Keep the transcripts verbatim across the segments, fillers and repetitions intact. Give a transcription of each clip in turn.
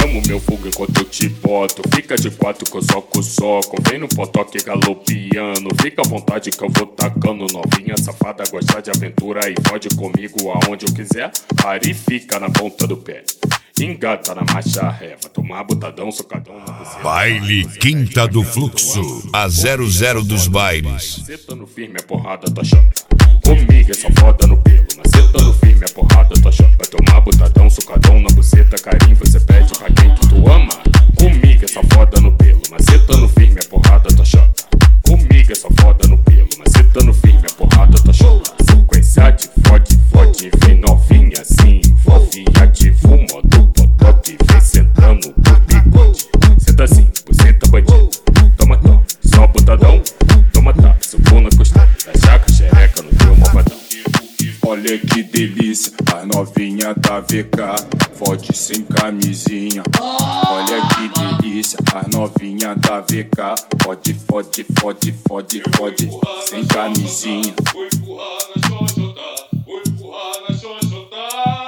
chama o meu fogo enquanto eu te boto. Fica de quatro que eu soco o soco. Vem no potoque galopiano. Fica à vontade que eu vou tacando. Novinha safada, gosta de aventura e pode comigo aonde eu quiser. Pare e fica na ponta do pé. Engata na marcha ré. Vai tomar botadão, socadão na buceta. Baile Quinta do Fluxo, a zero zero dos bailes. Macetando firme a porrada, tua chota. Comigo é só foda no pelo. Macetando firme a porrada, tua chota. Vai tomar botadão, socadão na buceta. Carinho você pede pra quem que tu ama. Comigo é só foda no pelo. Macetando firme a porrada, tua chota. Comigo é só foda no pelo. Macetando firme a porrada, tua chota. Sequência de fode, fode. Vem novinha assim, envolve e ativa o modo potoque. Vem sentando pro bigode. Senta assim, buceta bandido. Toma toma, só botadão. Toma tapa, subo na costura. Da jaca, xereca no teu malvadão. Olha que delícia, a novinha da V K fode sem camisinha. Olha que delícia, a novinha da V K fode, fode, fode, fode, fode sem camisinha. Vou empurrar na xoxota, vou empurrar na xoxota.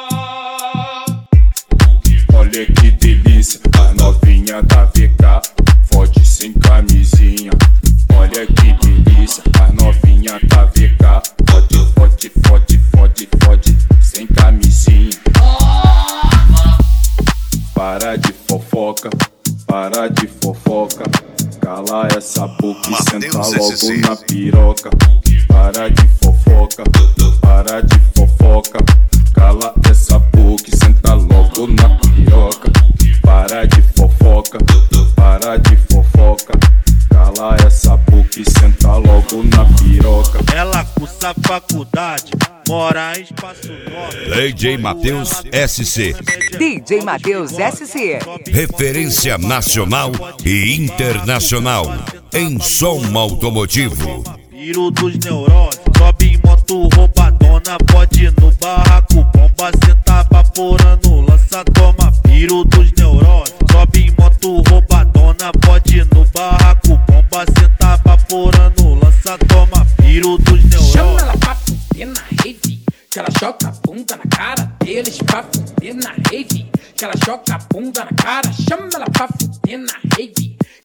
Olha que delícia, a novinha da V K fode sem camisinha. Olha que delícia, a novinha da V K fode, fode, fode, fode, fode sem camisinha. Para de fofoca, para de fofoca. Cala essa boca e senta logo na piroca. Para de fofoca, para de fofoca. Cala essa boca e senta logo na piroca. Para de fofoca, para de fofoca. Cala essa boca e senta logo na piroca. Ela cursa faculdade, mora em Espaço Nova. D J Matheus S C. D J Matheus S C. Referência nacional e internacional em som automotivo. Piro dos neurônios, sobe em moto roubadona, pode ir no barraco, bomba senta vaporando, lança toma. Piro dos neurônios, sobe em moto roubadona, pode ir no barraco, bomba senta vaporando, lança toma. Piro dos neurônios. Chama ela pra fuder na rave, que ela joga a bunda na cara deles pra fuder na rave, que ela joga a bunda na cara. Chama ela pra fuder na rave,